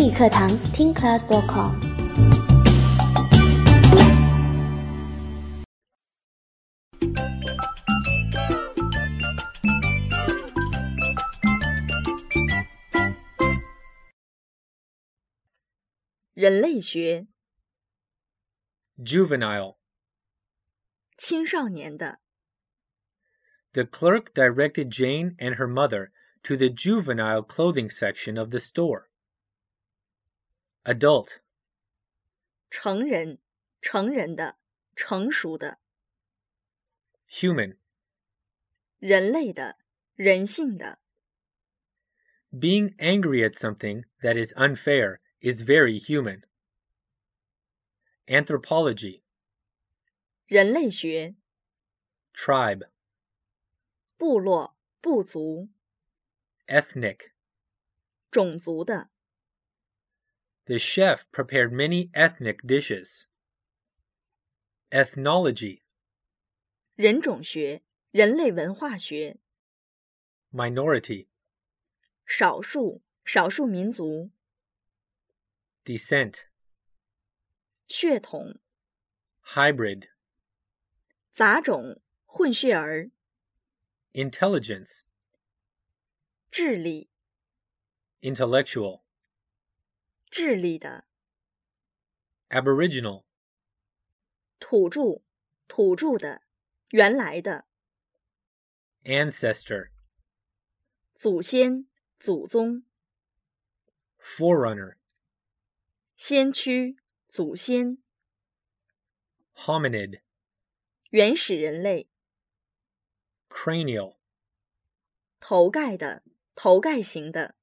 语课堂听 class.com。 人类学 Juvenile. 青少年的 The clerk directed Jane and her mother to the juvenile clothing section of the store. Adult. 成人的成熟的 Human. 人类的人性的 Being angry at something that is unfair is very human. Anthropology. 人类学 Tribe. 部落部族 Ethnic. 种族的 The chef prepared many ethnic dishes. Ethnology. 人种学人类文化学 Minority. 少数民族 Descent. 血统 Hybrid. 杂种混血儿 Intelligence. 智力 Intellectual. 智力的 Aboriginal. 土著的原来的 Ancestor. 祖先祖宗 Forerunner. 先驱祖先 Hominid. 原始人类 Cranial. 头盖型的